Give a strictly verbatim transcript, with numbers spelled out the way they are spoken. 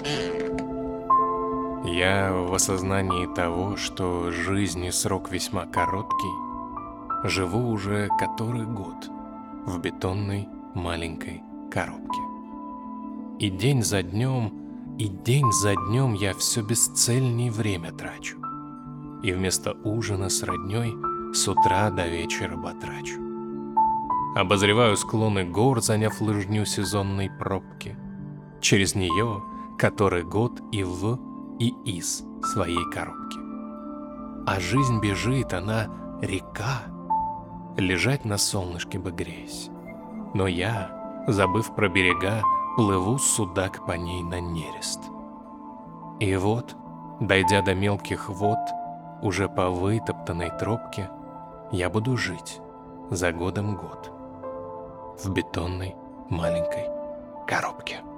Я в осознании того, что жизнь и срок весьма короткий, живу уже который год в бетонной маленькой коробке. И день за днем, и день за днем я все бесцельней время трачу. И вместо ужина с роднёй с утра до вечера батрачу. Обозреваю склоны гор, заняв лыжню сезонной пробки. Через нее который год и в, и из своей коробки. А жизнь бежит, она река, лежать на солнышке бы греясь. Но я, забыв про берега, плыву судак по ней на нерест. И вот, дойдя до мелких вод, уже по вытоптанной тропке, я буду жить за годом год в бетонной маленькой коробке.